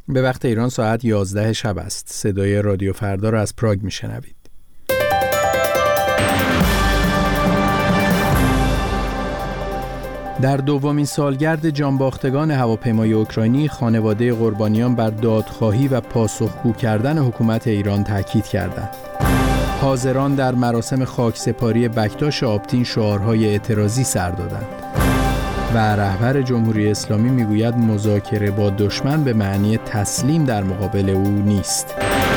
به وقت ایران ساعت 11 شب است. صدای رادیو فردا را از پراگ میشنوید. در دومین سالگرد جانباختگان هواپیمای اوکراینی، خانواده قربانیان بر دادخواهی و پاسخگو کردن حکومت ایران تاکید کردند. حاضران در مراسم خاکسپاری بکتاش آبتین شعارهای اعتراضی سر دادند و رهبر جمهوری اسلامی میگوید مذاکره با دشمن به معنی تسلیم در مقابل او نیست.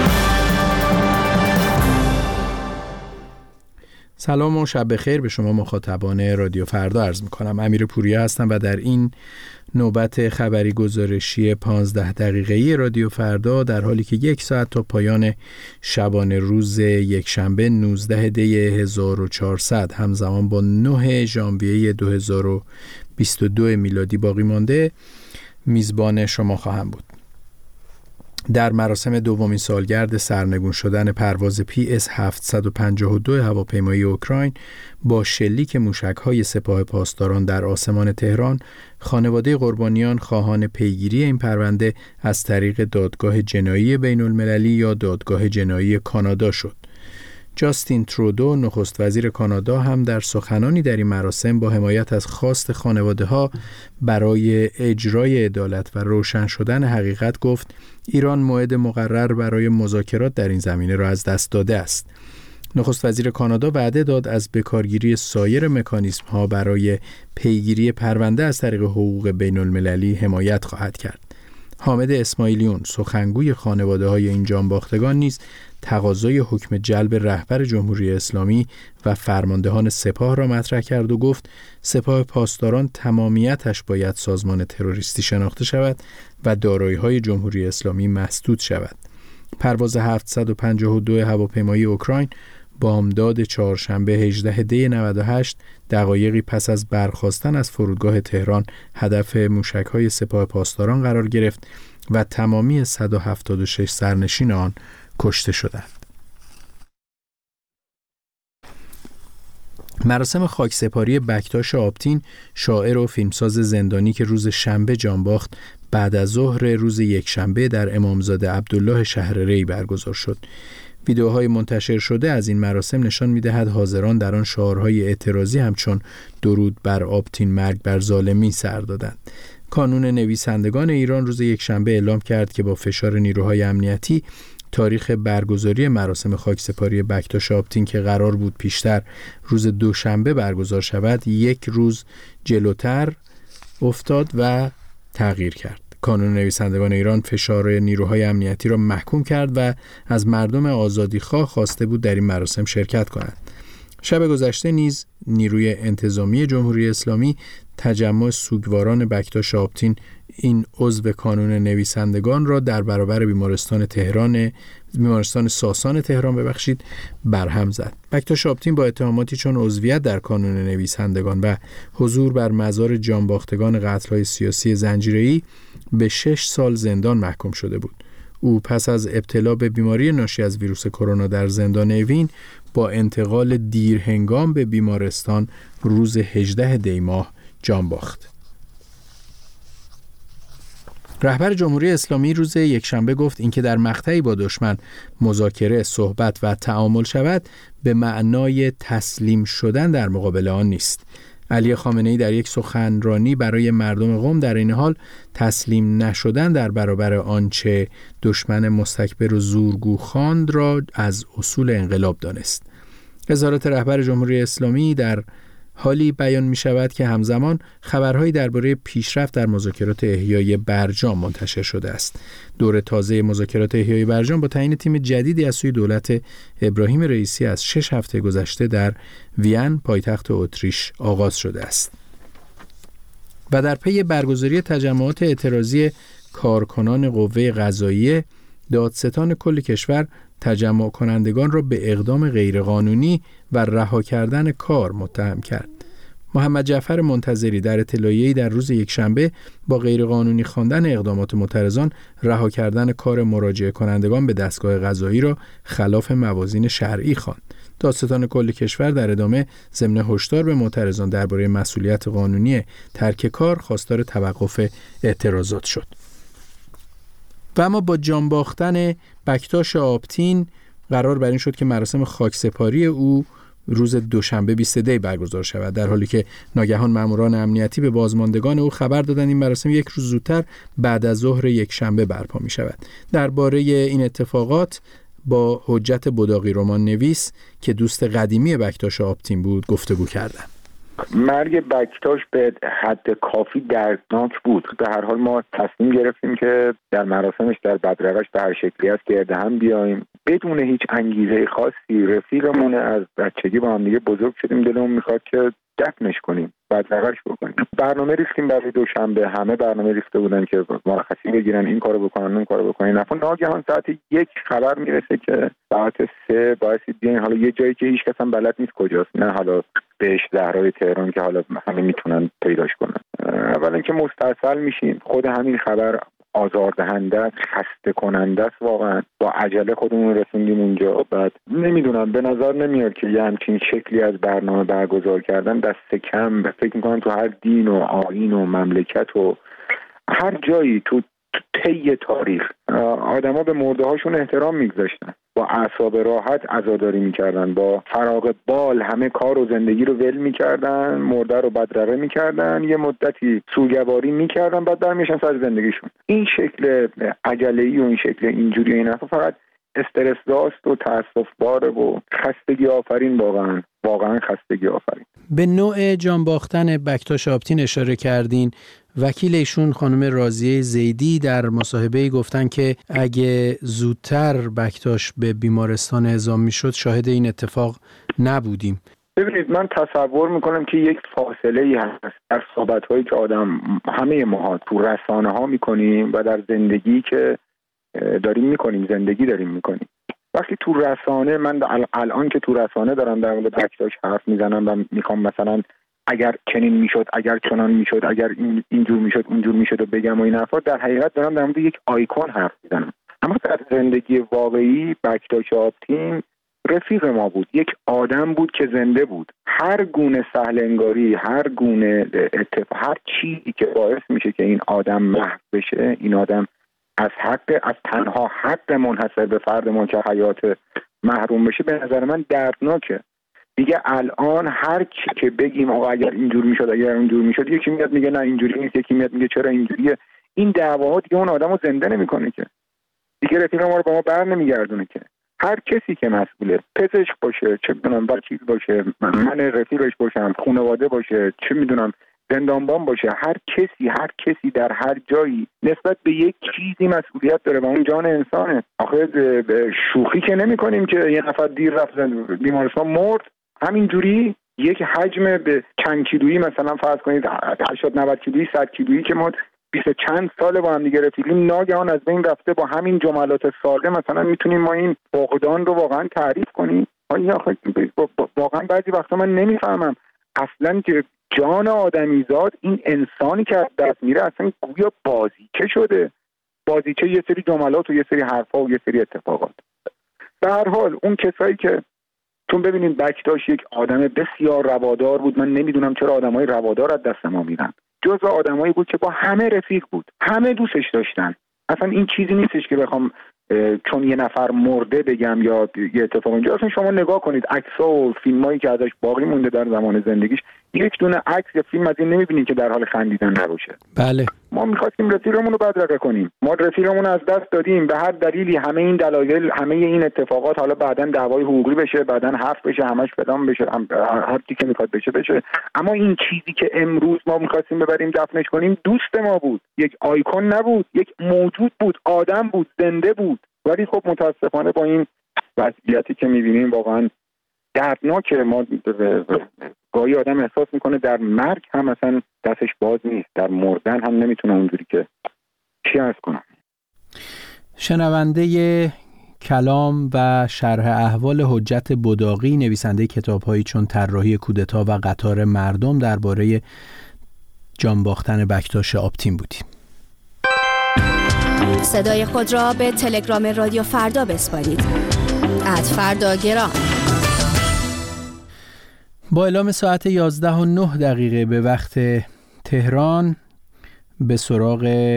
سلام و شب بخیر به شما مخاطبان رادیو فردا عرض می‌کنم. امیر پوریا هستم و در این نوبت خبری گزارشی 15 دقیقه‌ای رادیو فردا، در حالی که 1 ساعت تا پایان شبانه روز یکشنبه 19 دی 1400 همزمان با 9 ژانویه 2022 میلادی باقی مانده، میزبان شما خواهم بود. در مراسم دومین سالگرد سرنگون شدن پرواز PS-752 هواپیمای اوکراین با شلیک موشک‌های سپاه پاسداران در آسمان تهران، خانواده قربانیان خواهان پیگیری این پرونده از طریق دادگاه جنایی بین‌المللی یا دادگاه جنایی کانادا شد. جاستین ترودو، نخست وزیر کانادا، هم در سخنانی در این مراسم با حمایت از خواست خانواده‌ها برای اجرای عدالت و روشن شدن حقیقت گفت ایران موعد مقرر برای مذاکرات در این زمینه را از دست داده است. نخست وزیر کانادا وعده داد از بکارگیری سایر مکانیزم‌ها برای پیگیری پرونده از طریق حقوق بین‌المللی حمایت خواهد کرد. حامد اسماعیلیون، سخنگوی خانواده‌های این جانباختگان، نیز تقاضای حکم جلب رهبر جمهوری اسلامی و فرماندهان سپاه را مطرح کرد و گفت سپاه پاسداران تمامیتش باید سازمان تروریستی شناخته شود و دارایی‌های جمهوری اسلامی مسدود شود. پرواز 752 هواپیمای اوکراین بامداد چهارشنبه 18 دی 98 دقایقی پس از برخاستن از فرودگاه تهران هدف موشک‌های سپاه پاسداران قرار گرفت و تمامی 176 سرنشین آن کشته شدند. مراسم خاکسپاری بکتاش آبتین، شاعر و فیلمساز زندانی که روز شنبه جان باخت، بعد از ظهر روز یکشنبه در امامزاده عبدالله شهرری برگزار شد. ویدیوهای منتشر شده از این مراسم نشان می‌دهد حاضران در آن شعارهای اعتراضی همچون درود بر آبتین، مرگ بر ظالمی سر دادند. کانون نویسندگان ایران روز یکشنبه اعلام کرد که با فشار نیروهای امنیتی تاریخ برگزاری مراسم خاکسپاری بکتاش آبتین که قرار بود پیشتر روز دوشنبه برگزار شود، 1 روز جلوتر افتاد و تغییر کرد. کانون نویسندگان ایران فشار نیروهای امنیتی را محکوم کرد و از مردم آزادیخواه خواسته بود در این مراسم شرکت کنند. شب گذشته نیز نیروی انتظامی جمهوری اسلامی تجمع سوگواران بکتاش آبتین، این عضو کانون نویسندگان، را در برابر بیمارستان ساسان تهران برهم زد. بکتاش آبتین با اتهاماتی چون عضویت در کانون نویسندگان و حضور بر مزار جانباختگان قتل‌های سیاسی زنجیره‌ای به 6 سال زندان محکوم شده بود. او پس از ابتلا به بیماری ناشی از ویروس کرونا در زندان اوین با انتقال دیرهنگام به بیمارستان روز 18 دی ماه جان باخت. رهبر جمهوری اسلامی روز یکشنبه گفت اینکه در مقطعی با دشمن مذاکره، صحبت و تعامل شود به معنای تسلیم شدن در مقابل آن نیست. علی خامنه‌ای در یک سخنرانی برای مردم قم در این حال تسلیم نشدن در برابر آنچه دشمن مستکبر و زورگو خواند را از اصول انقلاب دانست. اظهارات رهبر جمهوری اسلامی در حالی بیان می شود که همزمان خبرهایی درباره پیشرفت در مذاکرات احیای برجام منتشر شده است. دور تازه مذاکرات احیای برجام با تعیین تیم جدیدی از سوی دولت ابراهیم رئیسی از 6 هفته گذشته در وین، پایتخت اتریش، آغاز شده است. و در پی برگزاری تجمعات اعتراضی کارکنان قوه قضاییه، دادستان کل کشور تجمع کنندگان را به اقدام غیرقانونی و رها کردن کار متهم کرد. محمد جعفر منتظری در اطلاعیه‌ای در روز یکشنبه با غیرقانونی خواندن اقدامات معترضان رها کردن کار مراجعه کنندگان به دستگاه قضایی را خلاف موازین شرعی خواند. دادستان کل کشور در ادامه ضمن هشدار به معترضان درباره مسئولیت قانونی ترک کار خواستار توقف اعتراضات شد. و اما با جان باختن بکتاش آبتین قرار بر این شد که مراسم خاکسپاری او روز دوشنبه 20 دی برگزار شود، در حالی که ناگهان ماموران امنیتی به بازماندگان او خبر دادند این مراسم یک روز زودتر بعد از ظهر یک شنبه برپا می شود. درباره این اتفاقات با حجت بداقی رمان نویس که دوست قدیمی بکتاش آبتین بود گفتگو کردم. مرگ بکتاش به حد کافی دردناک بود. به هر حال ما تصمیم گرفتیم که در مراسمش در بدرقش به هر شکلی است گرد هم بیاییم، بدون هیچ انگیزه خاصی. رفیقمون از بچگی با هم دیگه بزرگ شدیم، دلمون میخواد که دفنش کنیم، بدرقش بکنیم. برنامه ریختیم برای دوشنبه، همه برنامه ریخته بودن که مرخصی بگیرن، این کارو بکنن اون کارو بکنن. ناگهان ساعت 1 خبر میرسه که ساعت 3 باعث بیاین حالا یه جایی که هیچ کس هم بلد نیست کجاست، نه حالا بهش زهرای تهران که حالا همه میتونن پیداش کنن. اولا که مستاصل میشیم، خود همین خبر آزاردهنده است، خسته کننده است واقعا. با عجله خودمون رسوندیم اونجا. بعد نمیدونم، به نظر نمیاد که یه همچین شکلی از برنامه برگزار کردن دست کم. فکر میکنم تو هر دین و آیین و مملکت و هر جایی تو طی تاریخ آدما به مرده هاشون احترام میگذاشتن، با اعصاب راحت عزاداری میکردن، با فراغ بال همه کار و زندگی رو ول میکردن، مرده رو بدرقه میکردن، یه مدتی سوگواری میکردن، بعد برمیشن سر زندگیشون. این شکل عجله‌ای و این شکل اینجوری این حرفا فقط استرس داست و تأسف باره و خستگی آفرین، واقعا خستگی آفرین. به نوع جان باختن بکتاش آبتین اشاره کردین. وکیل ایشون خانم راضیه زیدی در مصاحبه‌ای گفتن که اگه زودتر بکتاش به بیمارستان اعزام میشد شاهد این اتفاق نبودیم. ببینید، من تصور میکنم که یک فاصله‌ای هست در صحبت‌هایی که همه ما تو رسانه‌ها میکنیم و در زندگی که داریم میکنیم. وقتی تو رسانه، من الان که تو رسانه دارم در مورد بکتاش حرف میزنم و میخوام مثلا اگر چنین میشد، اگر چنان میشد، اگر اینجور میشد اونجور میشد و بگم و این حرفا، در حقیقت دارم در مورد یک آیکون حرف میزنم. اما در زندگی واقعی بکتاش آبتین رفیق ما بود، یک آدم بود که زنده بود. هر گونه سهل انگاری، هر گونه اتفاق، هر چیزی که باعث میشه که این آدم محو بشه، این آدم از تنها حق منحصر به فرد ما که حیات محروم بشه، به نظر من دردناکه. دیگه الان هر چی که بگیم آقا اگر اینجور میشد، اگر اونجور میشد، یکی میاد میگه نه اینجوری نیست، یکی میاد میگه چرا اینجوریه. این دعواها دیگه اون آدمو زنده نمیکنه که. دیگه رفیق ما رو با ما بر نمیگردونه که. هر کسی که مسئوله، پزشک باشه، چه میدونم وکیل باشه، من رفیقش باشم، خانواده باشه، چه میدونم زندانبان باشه، هر کسی در هر جایی نسبت به یک چیزی مسئولیت داره و اون جان انسانه. آخه شوخی که نمی کنیم که یه نفر دیر رفت بیمارستان مرد. همینجوری یک حجم به چند کیلویی، مثلا فرض کنید 80-90 کیلویی 100 کیلویی که ما 20 چند سال با هم دیگه رفیقیم، ناگهان از بین رفته. با همین جملات ساده مثلا میتونیم ما این فقدان رو واقعا تعریف کنیم. واقعا بعضی وقتا من نمیفهمم اصلا که جان آدمیزاد، این انسانی که از دست میره، اصلا گویا بازیچه شده. بازیچه یه سری جملات و یه سری حرفا و یه سری اتفاقات. به هر حال اون کسایی که چون ببینید بکتاش یک آدم بسیار روادار بود. من نمیدونم چرا آدمای روادار از دست ما میرن. جزو آدمایی بود که با همه رفیق بود، همه دوستش داشتن. اصلا این چیزی نیستش که بخوام چون یه نفر مرده بگم یا یه اتفاق اینجا. اصلا شما نگاه کنید عکس‌ها و فیلمایی که ازش باقی مونده در زمان زندگیش، یک دونه عکس یا فیلم از این نمیبینید که در حال خندیدن نباشه. بله، ما می‌خواستیم رفیقمون رو بدرقه کنیم. ما رفیقمون از دست دادیم به هر دلیلی. همه این دلایل، همه این اتفاقات، حالا بعداً دعوای حقوقی بشه، بعداً حرف بشه، همش فلان بشه، هر چیزی که می‌خواد بشه. اما این چیزی که امروز ما می‌خواستیم ببریم دفنش کنیم، دوست ما بود. یک آیکون نبود، یک موجود بود، آدم بود، زنده بود. ولی خب متاسفانه با این وضعیتی که می‌بینیم واقعاً دردناکه. ما گاهی آدم احساس میکنه در مرگ هم مثلا دستش باز نیست، در مردن هم نمیتونه اونجوری که چی عرض کنم. شنونده کلام و شرح احوال حجت بداقی، نویسنده کتاب‌هایی چون طراحی کودتا و قطار مردم، درباره جان باختن بکتاش آبتین بودیم. صدای خود را به تلگرام رادیو فردا بسپارید. @فرداگرام. با اعلام ساعت 11:09 به وقت تهران به سراغ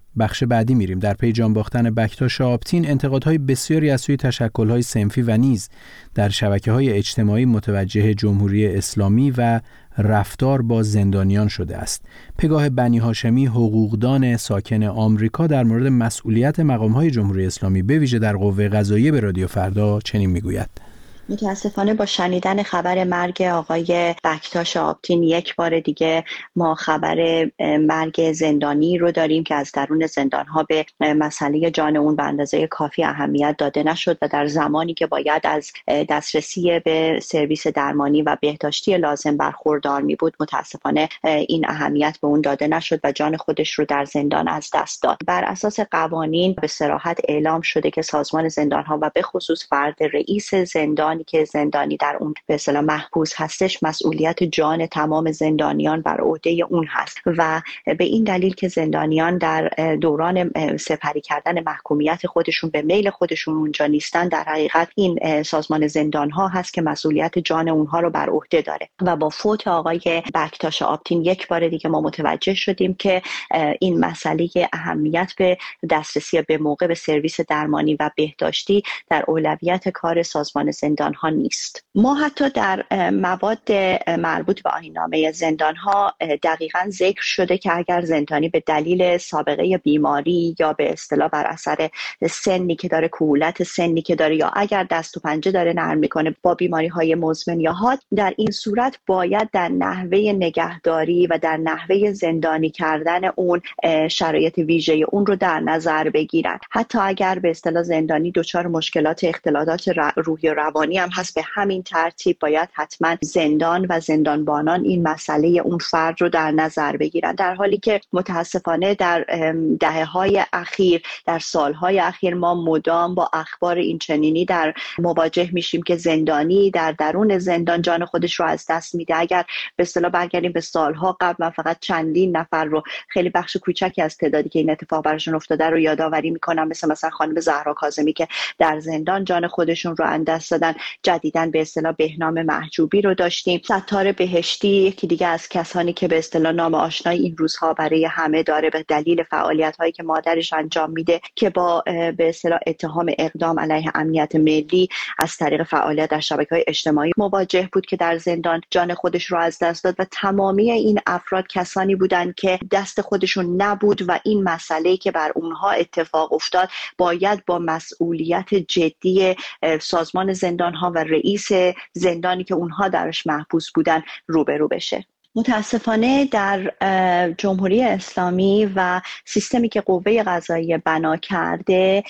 بخش بعدی میریم. در پی جان باختن بکتاش آپتین، انتقادهای بسیاری از سوی تشکل‌های صنفی و نیز در شبکه‌های اجتماعی متوجه جمهوری اسلامی و رفتار با زندانیان شده است. پگاه بنی هاشمی، حقوقدان ساکن آمریکا، در مورد مسئولیت مقام‌های جمهوری اسلامی به ویژه در قوه قضاییه به رادیو فردا چنین میگوید: متاسفانه با شنیدن خبر مرگ آقای بکتاش آپتین یک بار دیگه ما خبر مرگ زندانی رو داریم که از درون زندان‌ها به مسئله جان اون به اندازه کافی اهمیت داده نشد و در زمانی که باید از دسترسی به سرویس درمانی و بهداشتی لازم برخوردار می بود، متاسفانه این اهمیت به اون داده نشد و جان خودش رو در زندان از دست داد. بر اساس قوانین به صراحت اعلام شده که سازمان زندان‌ها و به خصوص فرد رئیس زندان که زندانی در اون به اصطلاح محبوس هستش، مسئولیت جان تمام زندانیان بر عهده اون هست و به این دلیل که زندانیان در دوران سپری کردن محکومیت خودشون به میل خودشون اونجا نیستن، در حقیقت این سازمان زندان‌ها هست که مسئولیت جان اونها رو بر عهده داره و با فوت آقای بکتاش آپتین یک بار دیگه ما متوجه شدیم که این مسئله اهمیت به دسترسی به موقع به سرویس درمانی و بهداشتی در اولویت کار سازمان زندان ها نیست. ما حتی در مواد مربوط به آیین‌نامه زندان ها دقیقاً ذکر شده که اگر زندانی به دلیل سابقه بیماری یا به اصطلاح بر اثر سنی که داره، کهولت سنی که داره، یا اگر دست و پنجه داره نرم میکنه با بیماری های مزمن یا حاد، در این صورت باید در نحوه نگهداری و در نحوه زندانی کردن اون شرایط ویژه اون رو در نظر بگیرن. حتی اگر به اصطلاح زندانی دچار مشکلات اختلالات روحی و روانی هم هست، به همین ترتیب باید حتما زندان و زندانبانان این مسئله اون فرد رو در نظر بگیرن، در حالی که متاسفانه در دهه‌های اخیر، در سالهای اخیر ما مدام با اخبار این چنینی در مواجه میشیم که زندانی در درون زندان جان خودش رو از دست میده. اگر به اصطلاح برگردیم به سالها قبل، من فقط چندین نفر رو، خیلی بخش کوچکی از تعدادی که این اتفاق براشون افتاده رو یادآوری میکنم، مثلا خانم زهرا کاظمی که در زندان جان خودشون رو از دست دادن. جدیداً به اصطلاح بهنام محجوبی رو داشتیم. ستار بهشتی یکی دیگه از کسانی که به اصطلاح نام آشنایی این روزها برای همه داره به دلیل فعالیت‌هایی که مادرش انجام میده که با به اصطلاح اتهام اقدام علیه امنیت ملی از طریق فعالیت در شبکه‌های اجتماعی مواجه بود که در زندان جان خودش رو از دست داد و تمامی این افراد کسانی بودند که دست خودشون نبود و این مسئله‌ای که بر اونها اتفاق افتاد باید با مسئولیت جدی سازمان زندان‌ها و رئیس زندانی که اونها درش محبوس بودن روبرو بشه. متاسفانه در جمهوری اسلامی و سیستمی که قوه قضاییه بنا کرده،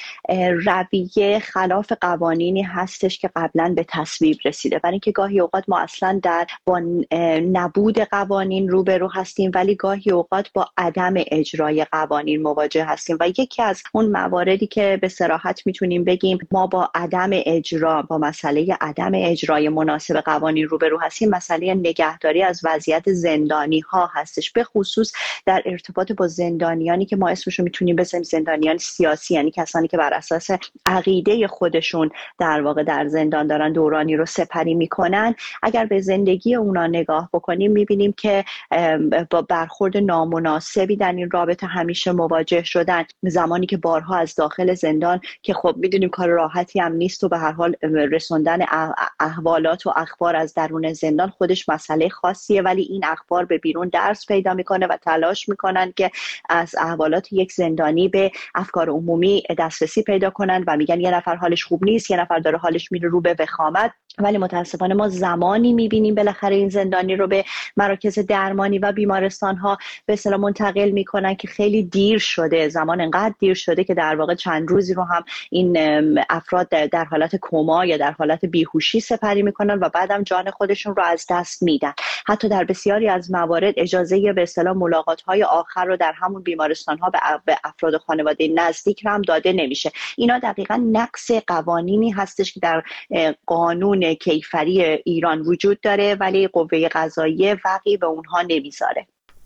رویه خلاف قوانینی هستش که قبلا به تصویب رسیده، برای اینکه گاهی اوقات ما اصلا با نبود قوانین روبرو هستیم، ولی گاهی اوقات با عدم اجرای قوانین مواجه هستیم و یکی از اون مواردی که به صراحت میتونیم بگیم ما با عدم اجرا، با مسئله عدم اجرای مناسب قوانین روبرو هستیم، مسئله نگهداری از وضعیت زندانی ها هستش، به خصوص در ارتباط با زندانیانی که ما اسمشو میتونیم بذاریم زندانیان سیاسی، یعنی کسانی که بر اساس عقیده خودشون در واقع در زندان دارن دورانی رو سپری میکنن. اگر به زندگی اونا نگاه بکنیم میبینیم که با برخورد نامناسبی در این رابطه همیشه مواجه شدن. زمانی که بارها از داخل زندان، که خب میدونیم کار راحتی هم نیست و به هر حال رسوندن احوالات و اخبار از درون زندان خودش مسئله خاصیه، ولی این اخبار به بیرون درس پیدا میکنه و تلاش میکنن که از احوالات یک زندانی به افکار عمومی دسترسی پیدا کنن و میگن یه نفر حالش خوب نیست، یه نفر داره حالش میره رو به وخامت. ولی متاسفانه ما زمانی میبینیم بالاخره این زندانی رو به مراکز درمانی و بیمارستان ها به اصطلاح منتقل میکنن که خیلی دیر شده، زمان انقدر دیر شده که در واقع چند روزی رو هم این افراد در حالت کما یا در حالت بیهوشی سپری میکنن و بعدم جان خودشون رو از دست میدن. حتی در بسیاری از موارد اجازه به اصطلاح ملاقات های آخر رو در همون بیمارستان ها به افراد خانواده نزدیک هم داده نمیشه. اینا دقیقاً نقص قوانینی هستش که در قانون کیفری ایران وجود داره، ولی قوه قضاییه وقعی به اونها نمیذاره.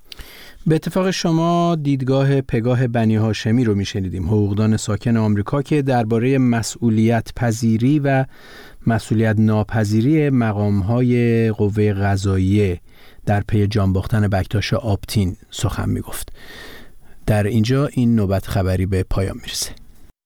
به اتفاق شما دیدگاه پگاه بنی هاشمی رو میشنیدیم، حقوقدان ساکن آمریکا، که درباره مسئولیت پذیری و مسئولیت ناپذیری مقام‌های قوه قضاییه در پی جان باختن بکتاش آپتین سخن میگفت. در اینجا این نوبت خبری به پایان میرسه.